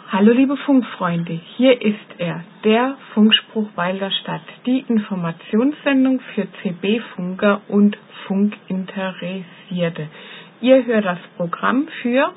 Hallo liebe Funkfreunde, hier ist er, der Funkspruch Weil Stadt, die Informationssendung für CB-Funker und Funkinteressierte. Ihr hört das Programm für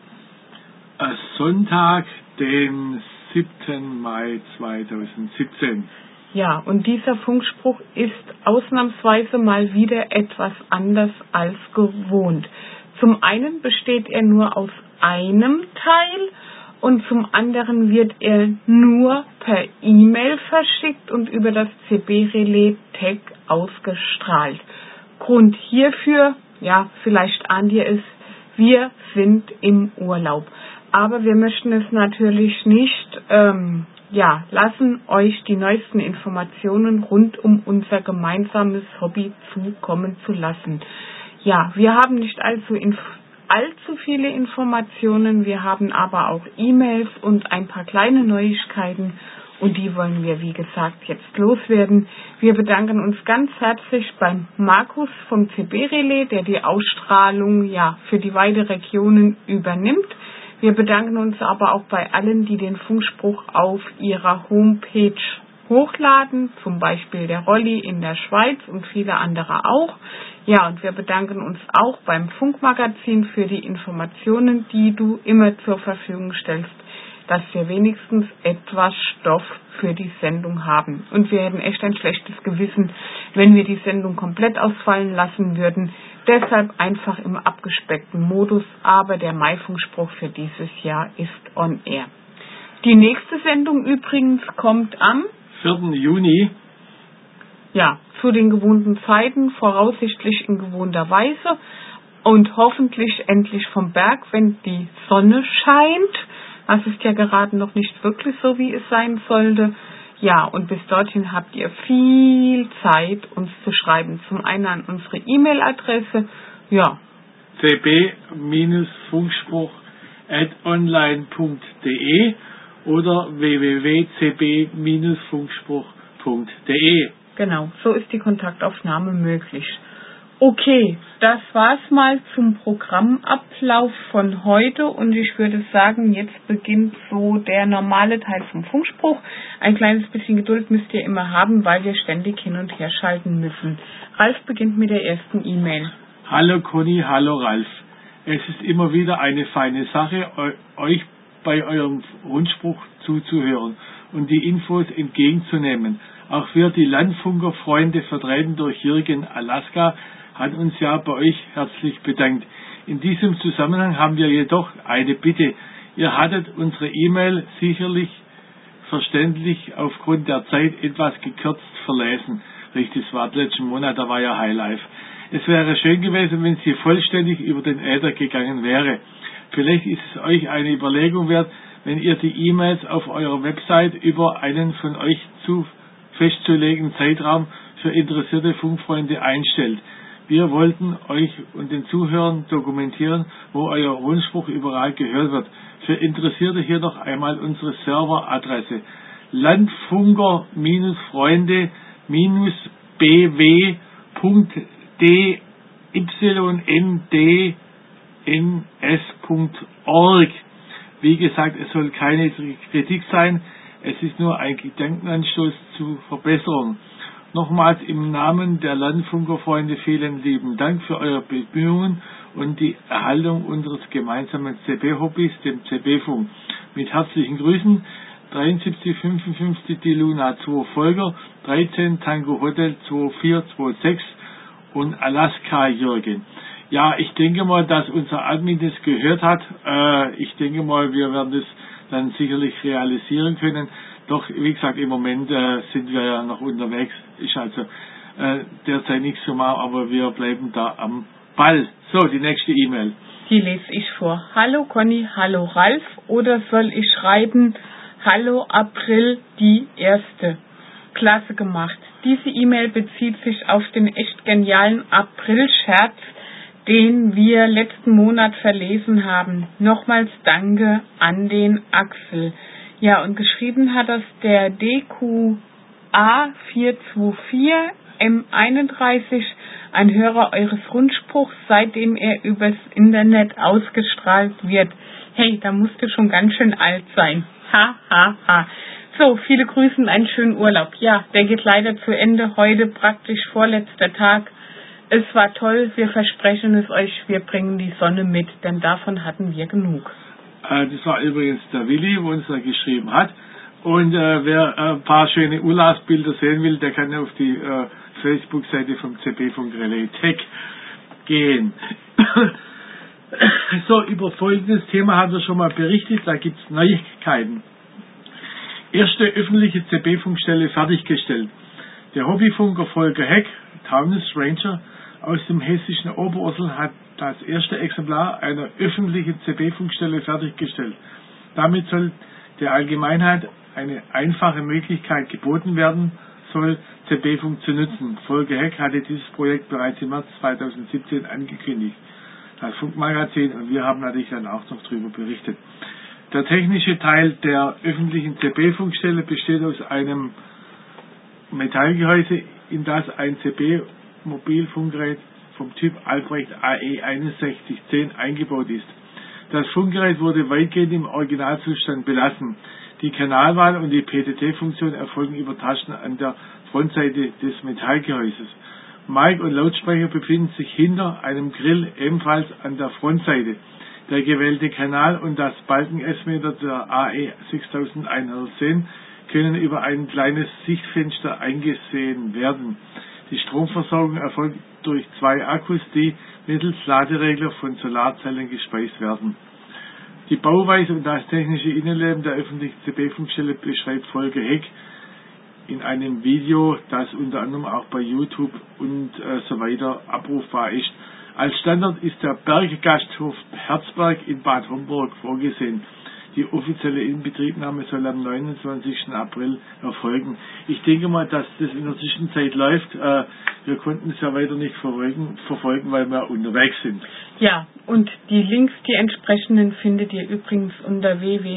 Sonntag, den 7. Mai 2017. Ja, und dieser Funkspruch ist ausnahmsweise mal wieder etwas anders als gewohnt. Zum einen besteht er nur aus einem Teil und zum anderen wird er nur per E-Mail verschickt und über das CB-Relais-Tag ausgestrahlt. Grund hierfür, ja, vielleicht ahnt ihr es, wir sind im Urlaub. Aber wir möchten es natürlich nicht lassen, euch die neuesten Informationen rund um unser gemeinsames Hobby zukommen zu lassen. Ja, wir haben nicht allzu viele Informationen, wir haben aber auch E-Mails und ein paar kleine Neuigkeiten und die wollen wir, wie gesagt, jetzt loswerden. Wir bedanken uns ganz herzlich beim Markus vom CB-Relais, der die Ausstrahlung für die weiten Regionen übernimmt. Wir bedanken uns aber auch bei allen, die den Funkspruch auf ihrer Homepage hochladen, zum Beispiel der Rolli in der Schweiz und viele andere auch. Ja, und wir bedanken uns auch beim Funkmagazin für die Informationen, die du immer zur Verfügung stellst, dass wir wenigstens etwas Stoff für die Sendung haben. Und wir hätten echt ein schlechtes Gewissen, wenn wir die Sendung komplett ausfallen lassen würden. Deshalb einfach im abgespeckten Modus, aber der Mai-Funkspruch für dieses Jahr ist on air. Die nächste Sendung übrigens kommt am 4. Juni. Ja, zu den gewohnten Zeiten, voraussichtlich in gewohnter Weise und hoffentlich endlich vom Berg, wenn die Sonne scheint. Das ist ja gerade noch nicht wirklich so, wie es sein sollte. Ja, und bis dorthin habt ihr viel Zeit, uns zu schreiben. Zum einen an unsere E-Mail-Adresse, cb-funkspruch@online.de oder www.cb-funkspruch.de. Genau, so ist die Kontaktaufnahme möglich. Okay, das war's mal zum Programmablauf von heute und ich würde sagen, jetzt beginnt so der normale Teil vom Funkspruch. Ein kleines bisschen Geduld müsst ihr immer haben, weil wir ständig hin und her schalten müssen. Ralf beginnt mit der ersten E-Mail. Hallo Conny, hallo Ralf. Es ist immer wieder eine feine Sache, euch bei eurem Rundspruch zuzuhören und die Infos entgegenzunehmen. Auch wir, die Landfunkerfreunde, vertreten durch Jürgen Alaska, hat uns ja bei euch herzlich bedankt. In diesem Zusammenhang haben wir jedoch eine Bitte. Ihr hattet unsere E-Mail sicherlich verständlich aufgrund der Zeit etwas gekürzt verlesen. Richtig, das war letzten Monat, da war ja Highlife. Es wäre schön gewesen, wenn sie vollständig über den Äther gegangen wäre. Vielleicht ist es euch eine Überlegung wert, wenn ihr die E-Mails auf eurer Website über einen von euch festzulegenden Zeitraum für interessierte Funkfreunde einstellt. Wir wollten euch und den Zuhörern dokumentieren, wo euer Rundspruch überall gehört wird. Für Interessierte hier noch einmal unsere Serveradresse: landfunker-bw.dyndns.org. Wie gesagt, es soll keine Kritik sein, es ist nur ein Gedankenanstoß zur Verbesserung. Nochmals im Namen der Landfunkerfreunde vielen lieben Dank für eure Bemühungen und die Erhaltung unseres gemeinsamen CB-Hobbys, dem CB-Funk. Mit herzlichen Grüßen, 7355 die Luna 2 Folger, 13 Tango Hotel 2426 und Alaska Jürgen. Ja, ich denke mal, dass unser Admin das gehört hat. Ich denke mal, wir werden das dann sicherlich realisieren können. Doch, wie gesagt, im Moment sind wir ja noch unterwegs. Ist also derzeit nichts zu machen, aber wir bleiben da am Ball. So, die nächste E-Mail. Die lese ich vor. Hallo Conny, hallo Ralf, oder soll ich schreiben, hallo April, die erste. Klasse gemacht. Diese E-Mail bezieht sich auf den echt genialen April-Scherz, den wir letzten Monat verlesen haben. Nochmals Danke an den Axel. Ja, und geschrieben hat das der DQA424M31, ein Hörer eures Rundspruchs, seitdem er übers Internet ausgestrahlt wird. Hey, da musst du schon ganz schön alt sein. Ha, ha, ha. So, viele Grüße und einen schönen Urlaub. Ja, der geht leider zu Ende. Heute praktisch vorletzter Tag. Es war toll. Wir versprechen es euch, wir bringen die Sonne mit, denn davon hatten wir genug. Das war übrigens der Willi, wo uns da geschrieben hat. Und wer ein paar schöne Urlaubsbilder sehen will, der kann auf die Facebook-Seite vom CB-Funk Relay Tech gehen. So, über folgendes Thema haben wir schon mal berichtet, da gibt es Neuigkeiten. Erste öffentliche CB-Funkstelle fertiggestellt. Der Hobbyfunker Volker Heck, Taunus Ranger aus dem hessischen Oberursel, hat das erste Exemplar einer öffentlichen CB-Funkstelle fertiggestellt. Damit soll der Allgemeinheit eine einfache Möglichkeit geboten werden soll, CB-Funk zu nutzen. Volker Heck hatte dieses Projekt bereits im März 2017 angekündigt. Das Funkmagazin, und wir haben natürlich dann auch noch darüber berichtet. Der technische Teil der öffentlichen CB-Funkstelle besteht aus einem Metallgehäuse, in das ein CB-Mobilfunkgerät vom Typ Albrecht AE 6110 eingebaut ist. Das Funkgerät wurde weitgehend im Originalzustand belassen. Die Kanalwahl und die PTT-Funktion erfolgen über Tasten an der Frontseite des Metallgehäuses. Mic und Lautsprecher befinden sich hinter einem Grill ebenfalls an der Frontseite. Der gewählte Kanal und das Balken-S-Meter der AE 6110 können über ein kleines Sichtfenster eingesehen werden. Die Stromversorgung erfolgt durch 2 Akkus, die mittels Laderegler von Solarzellen gespeist werden. Die Bauweise und das technische Innenleben der öffentlichen CB-Funkstelle beschreibt Volker Heck in einem Video, das unter anderem auch bei YouTube und so weiter abrufbar ist. Als Standort ist der Berggasthof Herzberg in Bad Homburg vorgesehen. Die offizielle Inbetriebnahme soll am 29. April erfolgen. Ich denke mal, dass das in der Zwischenzeit läuft. Wir konnten es ja weiter nicht verfolgen, weil wir unterwegs sind. Ja, und die Links, die entsprechenden, findet ihr übrigens unter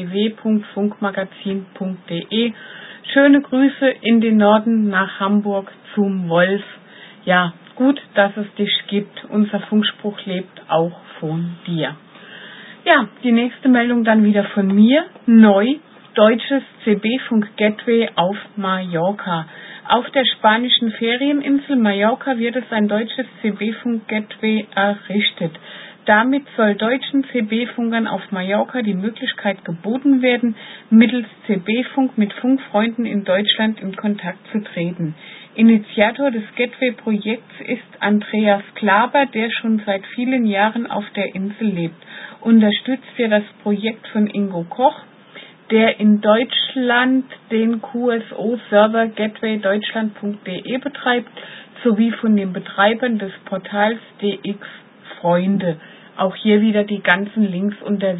www.funkmagazin.de. Schöne Grüße in den Norden nach Hamburg zum Wolf. Ja, gut, dass es dich gibt. Unser Funkspruch lebt auch von dir. Ja, die nächste Meldung dann wieder von mir. Neu, deutsches CB-Funk-Gateway auf Mallorca. Auf der spanischen Ferieninsel Mallorca wird es ein deutsches CB-Funk-Gateway errichtet. Damit soll deutschen CB-Funkern auf Mallorca die Möglichkeit geboten werden, mittels CB-Funk mit Funkfreunden in Deutschland in Kontakt zu treten. Initiator des Gateway-Projekts ist Andreas Klaber, der schon seit vielen Jahren auf der Insel lebt. Unterstützt wird das Projekt von Ingo Koch, der in Deutschland den QSO-Server gatewaydeutschland.de betreibt, sowie von den Betreibern des Portals DX Freunde. Auch hier wieder die ganzen Links unter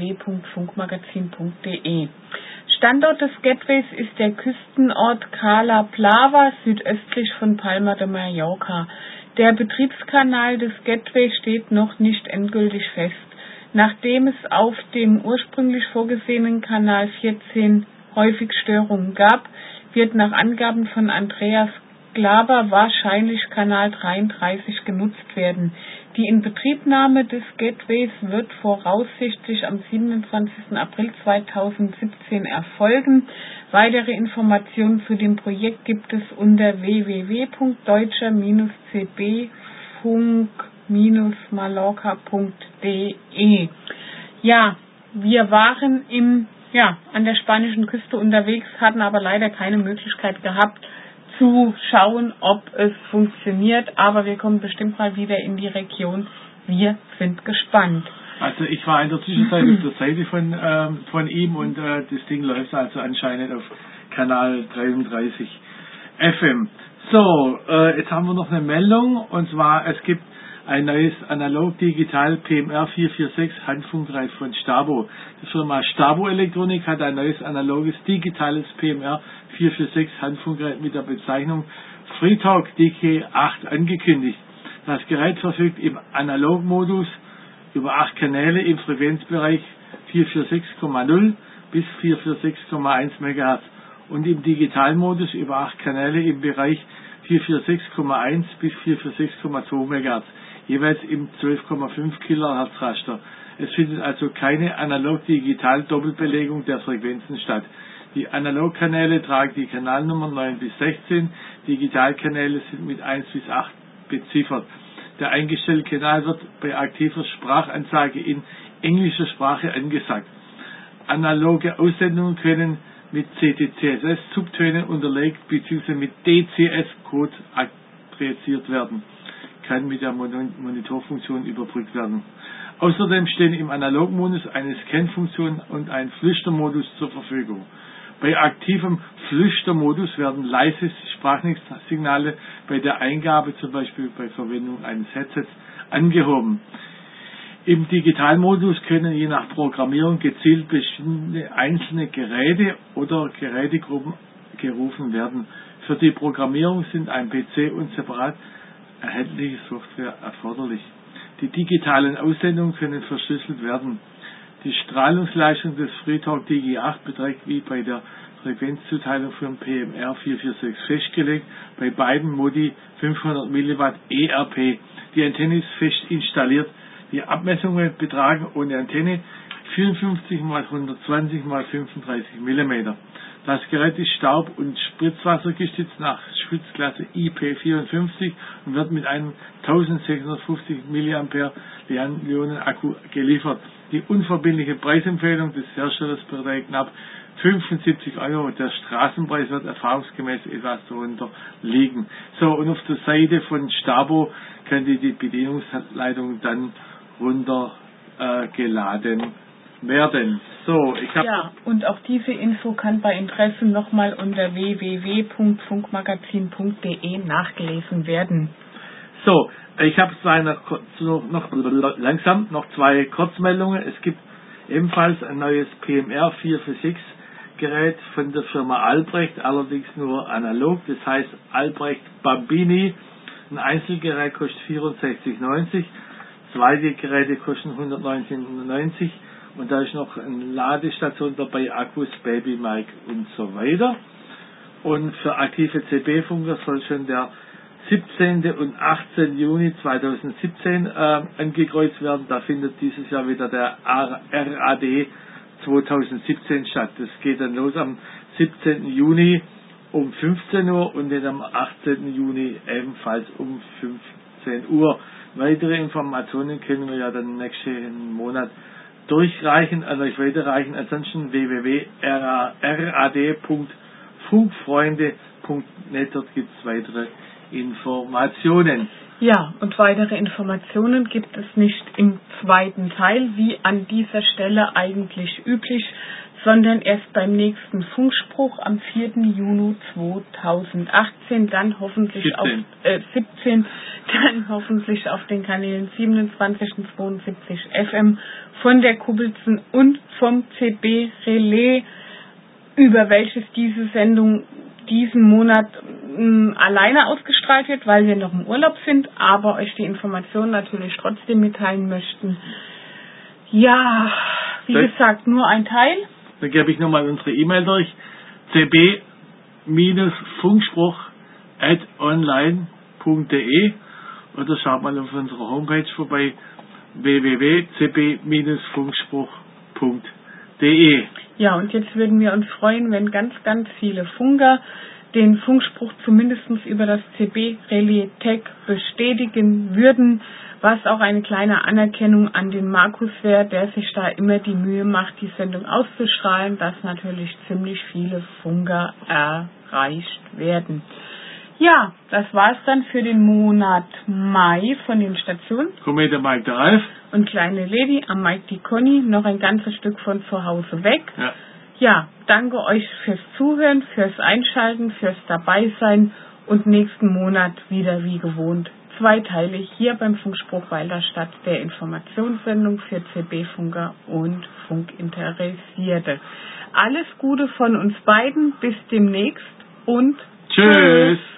www.funkmagazin.de. Standort des Gateways ist der Küstenort Cala Plava, südöstlich von Palma de Mallorca. Der Betriebskanal des Gateways steht noch nicht endgültig fest. Nachdem es auf dem ursprünglich vorgesehenen Kanal 14 häufig Störungen gab, wird nach Angaben von Andreas Glaber wahrscheinlich Kanal 33 genutzt werden. Die Inbetriebnahme des Gateways wird voraussichtlich am 27. April 2017 erfolgen. Weitere Informationen zu dem Projekt gibt es unter www.deutscher-cb-funk-mallorca.de. Ja, wir waren an der spanischen Küste unterwegs, hatten aber leider keine Möglichkeit gehabt, zu schauen, ob es funktioniert, aber wir kommen bestimmt mal wieder in die Region. Wir sind gespannt. Also ich war in der Zwischenzeit auf der Seite von ihm und das Ding läuft also anscheinend auf Kanal 33 FM. So, jetzt haben wir noch eine Meldung, und zwar es gibt ein neues Analog-Digital PMR 446 Handfunkgerät von Stabo. Die Firma Stabo Elektronik hat ein neues analoges digitales PMR 446 Handfunkgerät mit der Bezeichnung FreeTalk DK8 angekündigt. Das Gerät verfügt im Analogmodus über 8 Kanäle im Frequenzbereich 446,0 bis 446,1 MHz und im Digitalmodus über 8 Kanäle im Bereich 446,1 bis 446,2 MHz, jeweils im 12,5 kHz Raster. Es findet also keine analog-digital-Doppelbelegung der Frequenzen statt. Die Analogkanäle tragen die Kanalnummern 9 bis 16, Digitalkanäle sind mit 1 bis 8 beziffert. Der eingestellte Kanal wird bei aktiver Sprachansage in englischer Sprache angesagt. Analoge Aussendungen können mit CTCSS-Subtönen unterlegt bzw. mit DCS-Code adressiert werden. Kann mit der Monitorfunktion überbrückt werden. Außerdem stehen im Analogmodus eine Scan-Funktion und ein Flüstermodus zur Verfügung. Bei aktivem Flüstermodus werden leise Sprachsignale bei der Eingabe, zum Beispiel bei Verwendung eines Headsets, angehoben. Im Digitalmodus können je nach Programmierung gezielt bestimmte einzelne Geräte oder Gerätegruppen gerufen werden. Für die Programmierung sind ein PC und separat erhältliche Software erforderlich. Die digitalen Aussendungen können verschlüsselt werden. Die Strahlungsleistung des FreeTalk Digi 8 beträgt wie bei der Frequenzzuteilung für den PMR 446 festgelegt bei beiden Modi 500 mW ERP. Die Antenne ist fest installiert. Die Abmessungen betragen ohne Antenne 54 x 120 x 35 mm. Das Gerät ist Staub- und Spritzwassergestützt nach Spritzklasse IP54 und wird mit einem 1650 mAh Akku geliefert. Die unverbindliche Preisempfehlung des Herstellers beträgt knapp 75 €. Der Straßenpreis wird erfahrungsgemäß etwas darunter liegen. So, und auf der Seite von Stabo könnt ihr die Bedienungsleitung dann runtergeladen werden. So, ja, und auch diese Info kann bei Interesse nochmal unter www.funkmagazin.de nachgelesen werden. So, ich habe noch zwei Kurzmeldungen. Es gibt ebenfalls ein neues PMR 446 Gerät von der Firma Albrecht, allerdings nur analog. Das heißt Albrecht Bambini. Ein Einzelgerät kostet 64,90. Zweite Geräte kosten 119,90. Und da ist noch eine Ladestation dabei, Akkus, Babymic und so weiter. Und für aktive CB-Funker soll schon der 17. und 18. Juni 2017 angekreuzt werden. Da findet dieses Jahr wieder der RAD 2017 statt. Das geht dann los am 17. Juni um 15 Uhr und dann am 18. Juni ebenfalls um 15 Uhr. Weitere Informationen können wir ja dann nächsten Monat durchreichen, an euch weiterreichen. Ansonsten www.rad.funkfreunde.net, dort gibt es weitere Informationen. Ja, und weitere Informationen gibt es nicht im zweiten Teil, wie an dieser Stelle eigentlich üblich, sondern erst beim nächsten Funkspruch am 4. Juni 2018, dann hoffentlich 17, dann hoffentlich auf den Kanälen 27 und 72 FM von der Kubbelsen und vom CB Relais, über welches diese Sendung diesen Monat alleine ausgestrahlt wird, weil wir noch im Urlaub sind, aber euch die Informationen natürlich trotzdem mitteilen möchten. Ja, wie gesagt, nur ein Teil. Dann gebe ich nochmal unsere E-Mail durch. cb-funkspruch@online.de oder schaut mal auf unserer Homepage vorbei, www.cb-funkspruch.de. Ja, und jetzt würden wir uns freuen, wenn ganz, ganz viele Funker den Funkspruch zumindest über das CB Relais Tech bestätigen würden, was auch eine kleine Anerkennung an den Markus wäre, der sich da immer die Mühe macht, die Sendung auszustrahlen, dass natürlich ziemlich viele Funker erreicht werden. Ja, das war's dann für den Monat Mai von den Stationen. Komet der Mike der Ralf. Und kleine Lady, am Mike die Conny, noch ein ganzes Stück von zu Hause weg. Ja, danke euch fürs Zuhören, fürs Einschalten, fürs Dabeisein und nächsten Monat wieder wie gewohnt zweiteilig hier beim Funkspruch Walderstadt, der Informationssendung für CB-Funker und Funkinteressierte. Alles Gute von uns beiden, bis demnächst und tschüss!